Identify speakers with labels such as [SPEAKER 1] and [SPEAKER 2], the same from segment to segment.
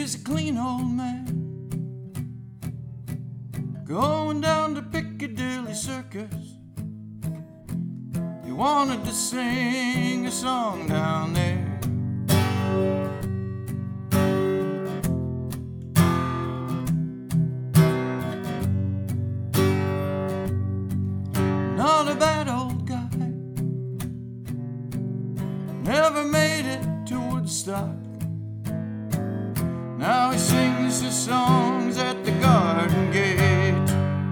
[SPEAKER 1] He's a clean old man, going down to Piccadilly Circus. He wanted to sing a song down there. Not a bad old guy, never made it to Woodstock. Now he sings his songs at the Garden Gate.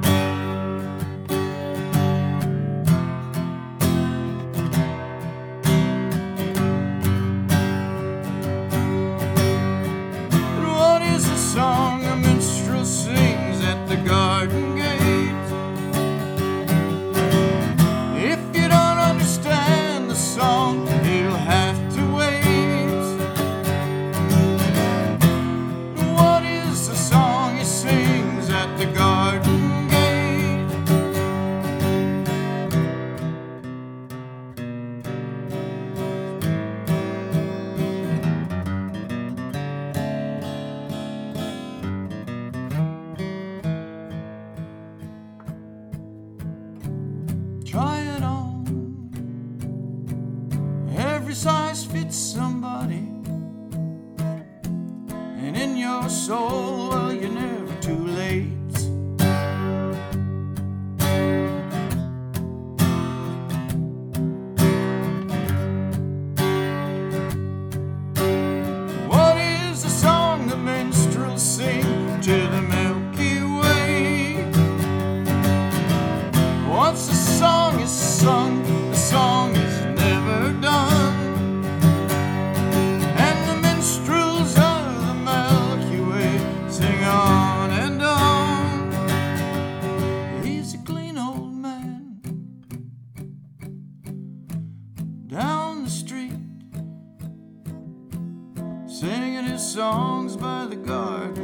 [SPEAKER 1] But what is a song a minstrel sings at the Garden Gate? If you don't understand the song, you'll have to wait. What is the song he sings at the Garden Gate? Try it on. Every size fits somebody. And in your soul, well, you're never too late. What is the song the minstrels sing to the Milky Way? Once the song is sung, the song is never done. And the minstrels of the Milky Way sing on and on. He's a clean old man down the street, singing his songs by the garden